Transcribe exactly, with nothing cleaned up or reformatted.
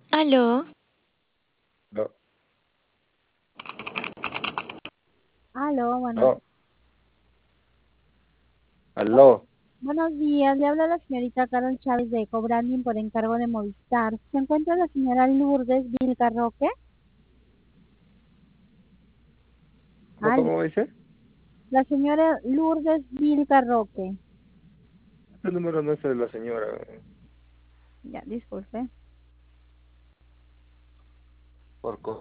Aló, No, Aló, buenos, no, aló, buenos días. Le habla la señorita Carol Chávez de Cobranding por encargo de Movistar. ¿Se encuentra la señora Lourdes Vilca Roque? ¿cómo, Aló, cómo dice? la señora Lourdes Vilca Roque. Este número no es de la señora. Ya, disculpe. Por